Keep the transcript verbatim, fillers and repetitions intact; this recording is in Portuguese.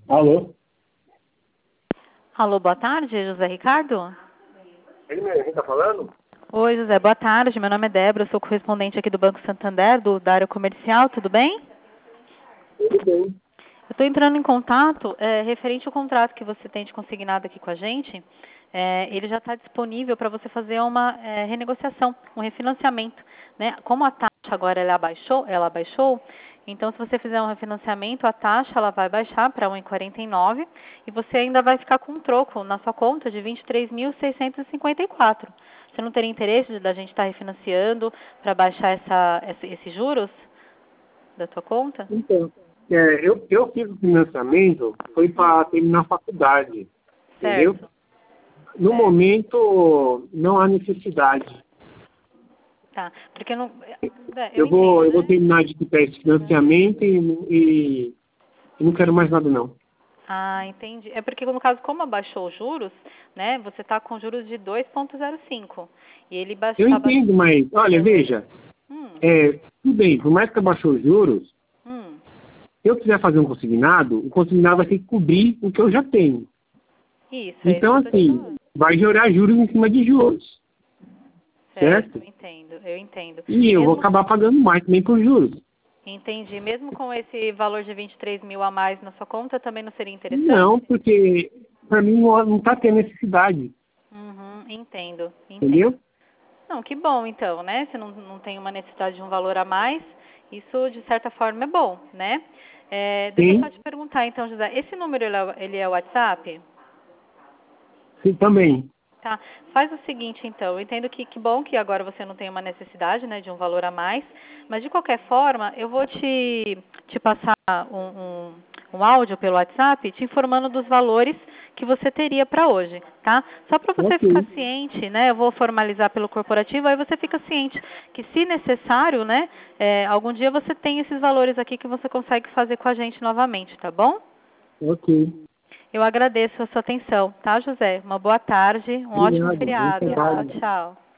Alô? Alô, boa tarde, José Ricardo? Ele mesmo, quem tá falando? Oi, José, boa tarde. Meu nome é Débora, eu sou correspondente aqui do Banco Santander, do, da área comercial, tudo bem? Tudo bem. Eu estou entrando em contato é, referente ao contrato que você tem de consignado aqui com a gente. É, ele já está disponível para você fazer uma é, renegociação, um refinanciamento, né? Como a taxa agora ela abaixou, ela abaixou, então se você fizer um refinanciamento, a taxa ela vai baixar para um vírgula quarenta e nove e você ainda vai ficar com um troco na sua conta de vinte e três mil seiscentos e cinquenta e quatro. Você não teria interesse de da gente estar refinanciando para baixar essa, esse, esses juros da tua conta? Então, é, eu, eu fiz o financiamento, foi para terminar a faculdade, entendeu? Certo. No Certo. momento, não há necessidade. Tá, porque não, é, eu Eu vou, entendo, eu vou né? terminar de quitar esse financiamento e, e, e não quero mais nada, não. Ah, entendi. É porque no caso, como abaixou os juros, né, você está com juros de dois vírgula zero cinco e ele Eu baixava... entendo, mas, olha, veja, Hum, é, tudo bem, por mais que abaixou os juros, hum, se eu quiser fazer um consignado, o consignado vai ter que cobrir o que eu já tenho. isso, é isso Então, que eu estou te assim, falando. vai gerar juros em cima de juros, Certo, certo? eu entendo, eu entendo. E eu vou Mesmo, acabar pagando mais também por juros. entendi, mesmo com esse valor de vinte e três mil a mais na sua conta, também não seria interessante? Não, porque para mim não está tendo necessidade, Uhum, entendo, entendo. entendeu? Não, que bom então, né? Se não, não tem uma necessidade de um valor a mais, isso de certa forma é bom, né? É, deixa eu só Sim, te perguntar então, José, esse número ele é, ele é o WhatsApp? sim, também. Tá. Faz o seguinte então, eu entendo que que bom que agora você não tem uma necessidade, né, de um valor a mais, mas de qualquer forma, eu vou te, te passar um, um, um áudio pelo WhatsApp te informando dos valores que você teria para hoje, tá? Só para você ficar Ok, ciente, né? Eu vou formalizar pelo corporativo, aí você fica ciente que, se necessário, né, é, algum dia você tem esses valores aqui que você consegue fazer com a gente novamente, tá bom? ok. Eu agradeço a sua atenção, tá, José? Uma boa tarde, um ótimo Obrigado, bom feriado. Tchau, trabalho. tchau.